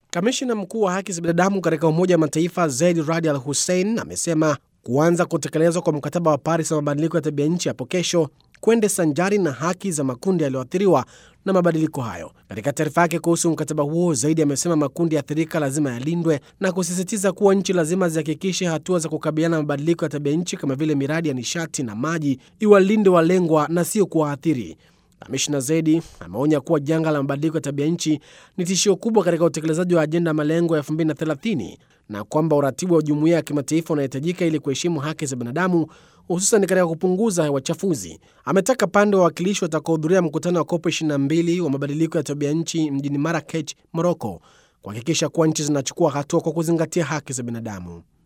Kamishna mkuu wa haki za binadamu katika Umoja wa Mataifa Zeid Ra'ad Al Hussein amesema kuanza kutekelezwa kwa mkataba wa Paris wa mabadiliko ya tabia nchi hapo kesho kwende sanjari na haki za makundi yaliyoathiriwa na mabadiliko hayo. Katika taarifa yake kuhusu mkataba huo, Zaidi amesema makundi yaathirika lazima yalindwe na kusisitiza kuwa nchi lazima zihakikishe hatua za kukabiliana na mabadiliko ya tabia nchi kama vile miradi ya nishati na maji iwalinde walengwa na sio kuwaathiri. Kamishna Zaidi ameonya kuwa janga la mabadiliko ya tabia nchi ni tishio kubwa katika utekelezaji wa ajenda ya malengo ya 2030 na kwamba uratibu wa jumuiya ya kimataifa unahitajika ili kuheshimu haki za binadamu, hususan katika kupunguza hewa chafuzi. Ametaka pande wa wawakilishi watakaohudhuria mkutano wa COP22 wa mabadiliko ya tabia nchi mjini Marrakech, Morocco, kuhakikisha kuwa nchi zinachukua hatua kwa kuzingatia haki za binadamu.